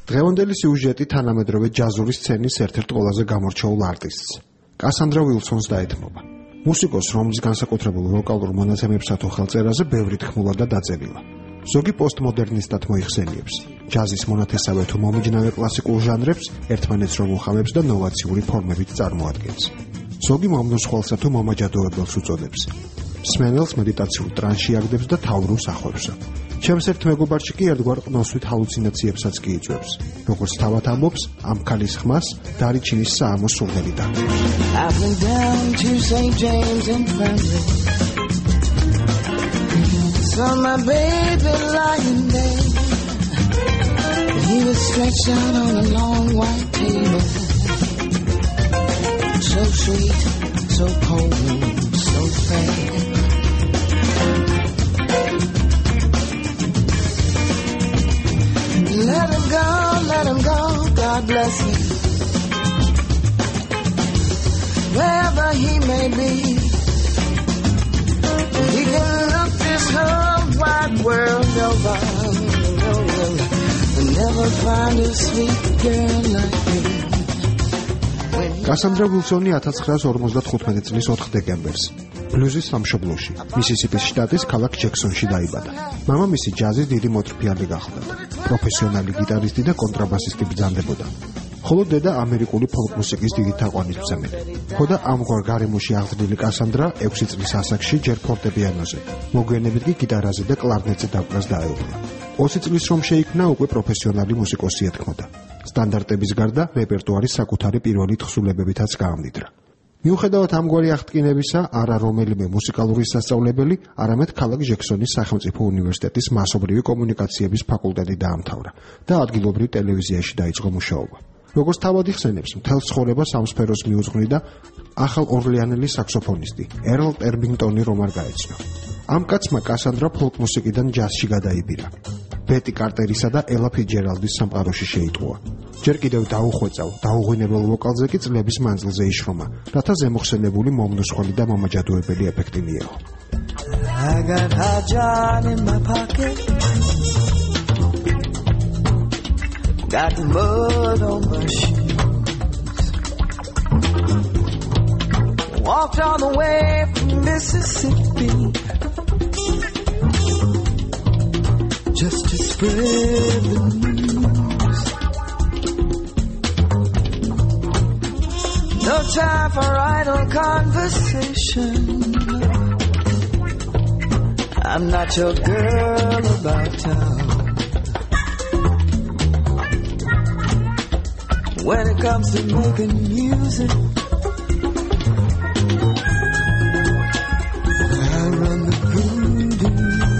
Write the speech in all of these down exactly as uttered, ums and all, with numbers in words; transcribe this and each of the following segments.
დღევანდელი სიუჟეტი თანამედროვე ჯაზური სცენის ერთ-ერთ ყველაზე გამორჩეულ არტისტს, კასანდრა ვილსონს დაეთმობა. მუსიკოს, რომლის განსაკუთრებულ ვოკალურ მონაცემებსა თუ ხელწერაზე ბევრი თქმულა და დაწერილა. ზოგი პოსტმოდერნისტად მოიხსენიებს, ჯაზის მონათესავე თუ მომიჯნავე კლასიკურ ჟანრებს ერთმანეთს რომ უხამებს და ნოვაციური ფორმებით წარმოადგენს. ზოგი მომნოსხვალსა თუ მომაჯადოებელს უწოდებს. მსმენელს მედიტაციურ ტრანსში აგდებს და თავრობს ახვევსა. ჩემს ერთ მეგობარში კი ერთგვარ ყნოსვით ჰალუცინაციებსაც კი იწვევს. როგორც თავად ამბობს, ამ ქალის ხმას დარიჩინის საამოს სურნელი დაგდებს. I've been down to Saint James and Friendly. Saw my baby lying there. He was stretched out on a long white table. So sweet, so cold, so fair. Let him go, let him go, God bless him. Wherever he may be, he can look this whole wide world over, and never find a sweet girl like me. კასანდრა ვილსონი ათას ცხრაას ორმოცდათხუთმეტი წლის ოთხ დეკემბერს ბლუზის სამშობლოში, მისისიპის შტატის ქალაქ ჯექსონში დაიბადა. მამამისი ჯაზის დიდი მოწრფიალი გახლდა. პროფესიონალი გიტარისტი და კონტრაბასისტი ბრძანდებოდა. ხოლო დედა ამერიკული ფოლკ მუსიკის დიდი თაყვანისმცემელი. ხოდა ამგვარ გარემოში აღზრდილი კასანდრა ექვსი წლის ასაკში ჯერ ფორტეპიანოზე, მოგვიანებით კი გიტარაზე და კლარნეტზე დაკვრას დაეუფლა. ოცი წლის რომ შეიქმნა, უკვე პროფესიონალი მუსიკოსი ეთქმოდა. სტანდარტების გარდა რეპერტუარის საკუთარი პირველი თხზულებებითაც გაამდიდრა. მიუხედავად ამგვარი აღდგენებისა, არა რომელიმე მუსიკალური სასწავლებელი, არამედ ქალაქ ჯექსონის სახელმწიფო უნივერსიტეტის მასობრივი კომუნიკაციების ფაკულტეტი დაამთავრა და ადგილობრივ ტელევიზიაში დაიწყო მუშაობა. როგორც თავად იხსენებს, მთელ ცხოვრებას ამ სფეროს მიუძღვნიდა ახალ ორლეანელი საქსოფონისტი ერლ ტერბინგტონი რომ არ გაეცნო. ამ კაცმა კასანდრა ფოლკ მუსიკიდან ჯაზში გადაიბირა. ბეტი კარტერისა და ელა ფიჯერალდის სამყაროში შეიტყუა. ჯერ კიდევ დაუხვეწავ, დაუღვინებელ ვოკალზე კი წლების მანძილზე იშრომა, რათა ზემოხსენებული მომნოსხველი და მომაჯადოებელი ეფექტი მიეღო. I got hot John in my pocket. Got the mud on my shoes. Walked all the way from Mississippi just to spread the news. No time for idle conversation. I'm not your girl about town. When it comes to making music, I run the voodoo.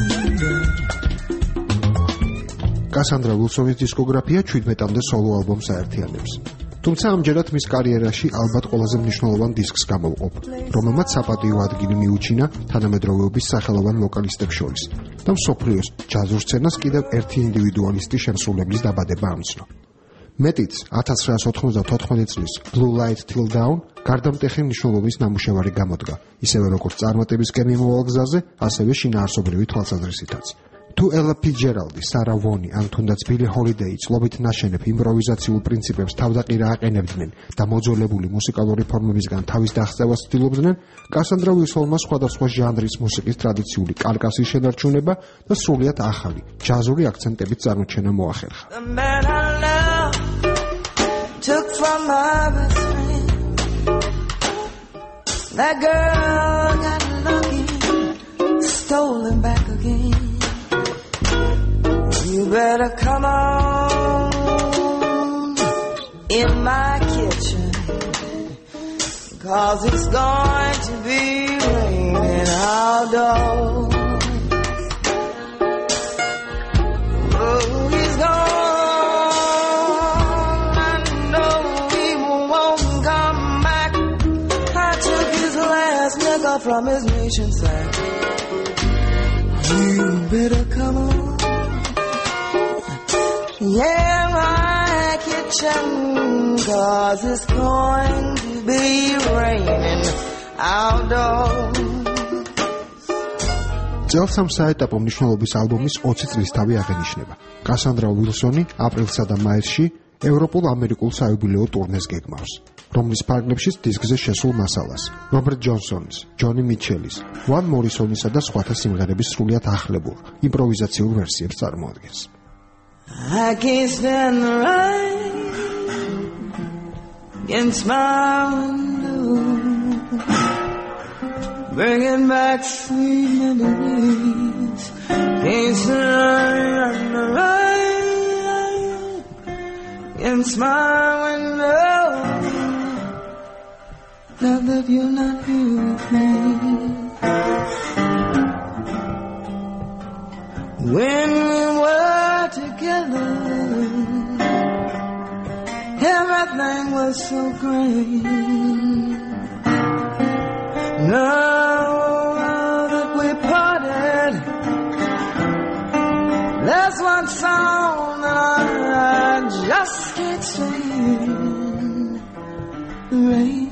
კასანდრა ვილსონის დისკოგრაფია შვიდმეტამდე სოლო ალბომს აერთიანებს. თუმცა ამჯერად მის კარიერაში ალბათ ყველაზე მნიშვნელოვან დისკს გამოვყოფ, რომელმაც საპატიო ადგილი მიუჩინა თანამედროვეობის სახელოვან ვოკალისტებს შორის და მსოფლიოს ჯაზურ სცენას კიდევ ერთი ინდივიდუალისტის შემსრულებლის დაბადება ამცნო. მეტიც ათას ცხრაას ოთხმოცდათოთხმეტი წლის Blue Light Till Dawn გარდამტეხი მნიშვნელობის ნამუშევარი გამოდგა, ისევე როგორც წარმატებისკენ მიმავალ გზაზე, ასევე შინაარსობრივი თვალსაზრისითაც. თუ ელა ფიჯერალდი, სარა ვონი, ან თუნდაც ბილი ჰოლიდეი წლობით ნაშენებ იმპროვიზაციულ პრინციპებს თავდაყირა აყენებდნენ და მოძველებული მუსიკალური ფორმებისგან თავის დაღწევას ცდილობდნენ, კასანდრა ვილსონმა სხვადასხვა ჟანრის მუსიკის ტრადიციული კარკასის შენარჩუნება და სრულიად ახალი ჯაზური აქცენტებით წარმოჩენა მოახერხა. Took from my best friend. That girl got lucky, stolen back again. You better come on in my kitchen, 'cause it's going to be raining outdoors. Oh, he's gone. From his nation's side, you better come on, yeah, my kitchen, 'cause it's going to be raining outdoors. წელს ამ საეტაპო მნიშვნელობის ალბომის ოცი წლის თავი აღენიშნება. კასანდრა უილსონი აპრილსა და მაისში ევროპულ-ამერიკულ საიუბილეო ტურნეს გეგმავს, რომლის ფარგლებშიც დისკზე შესულ მასალას რობერტ ჯონსონის, ჯონი მიჩელის, ვან მორისონისა და სხვათა სიმღერების სრულიად ახლებურ იმპროვიზაციულ ვერსიებს წარმოადგენს. I can't stand the rain against my window, bringing back sweet memories. Can't stand the rain against my window, now that you're not here with me. When we were together, everything was so great. Now that we parted, there's one song that I just can't sing. The rain